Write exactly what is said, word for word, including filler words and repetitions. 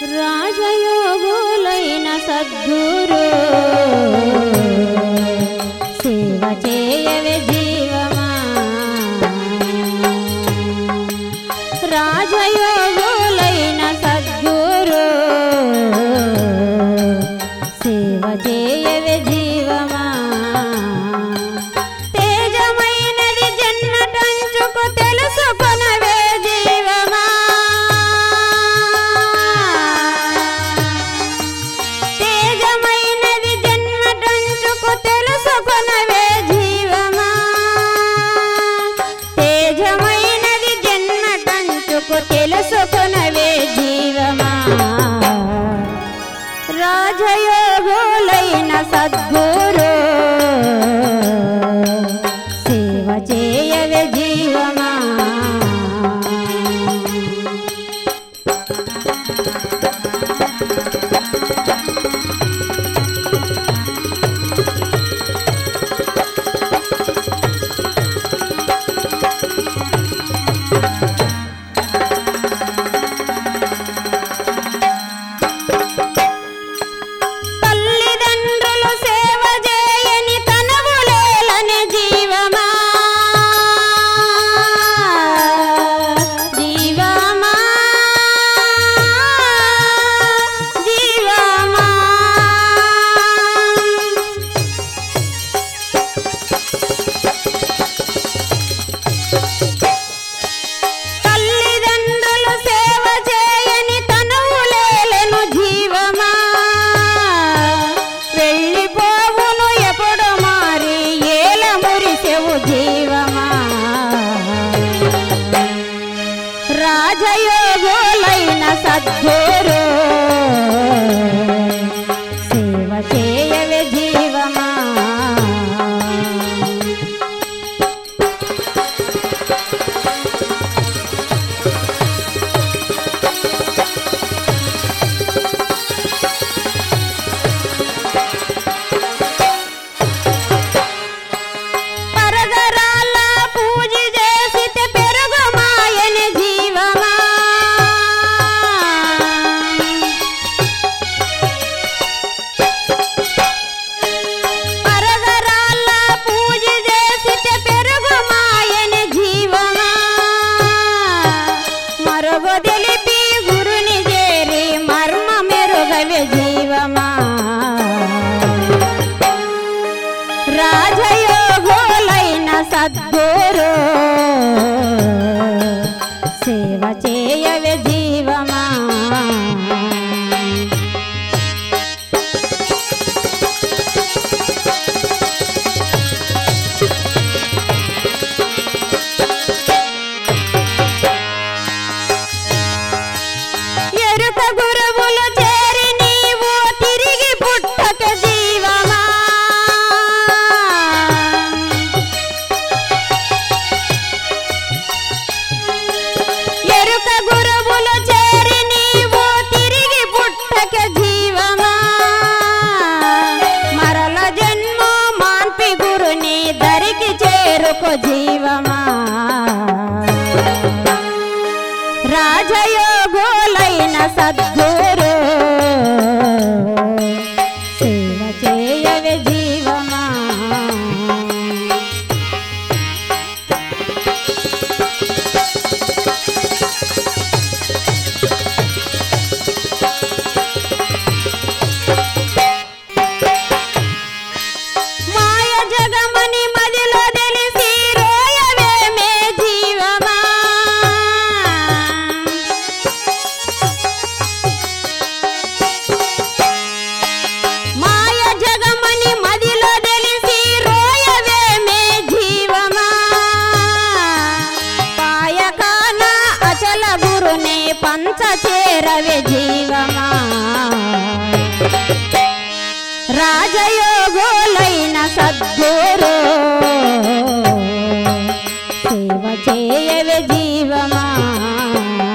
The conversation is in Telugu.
రాజయోగులైన సద్గురు సేవ చేయవే జీవమా రాజయోగులైన సద్గురు సేవ చేయవే జీవమా తేజమైనది జన్నటంచుకు తెలుసుకొనవే జీవమా తేజమైనది జన్నటంచుకు తెలుసుకొనవే జీవమా తేజమైనది జన్నటంచుకు తెలుసుకొనవే జీవమా రాజయోగులైన సద్గురు సేవ చేయవే జీవమా తల్లిదండ్రులు సేవ చేయని తనవులేలని జీవమా జీవమా జీవమా తల్లిదండ్రులు సేవ చేయని తనవులేలను జీవమా వెళ్ళిపోవును ఎప్పుడు మారి ఏల మురిసెవు జీవమా రాజయోగులైన సద్గురు సేవ చేయవే జీవమా పరదరాల పూజ చేసితే పెరుగుమాయని జీవమా పరదరాల పూజ చేసితే పెరుగుమాయని జీవమా మరొక తెలిపి గురుని చేరి మర్మ మెరుగవే జీవమా రాజయోగులైన సద్గురు సేవ చేయవే జీవమా ఎరుక గురువులు చేరి నీవు తిరిగి పుట్టక జీవమా ఎరుక గురువులు చేరి నీవు తిరిగి పుట్టక జీవమా మరల జన్మ మాన్పి గురుని దరికి చేరుకో జీవమా రాజయోగులైన సద్గురు సేవ చేయవే జీవమా మాయ జగమని మదిలో తెలిసి రోయవేమే జీవమా మాయ జగమని మదిలో తెలిసి రోయవేమే జీవమా పాయకాన అచల గురుని పంచ చేరవే జీవమా రాజయోగులైన సద్గురు సేవ చేయవే జీవమా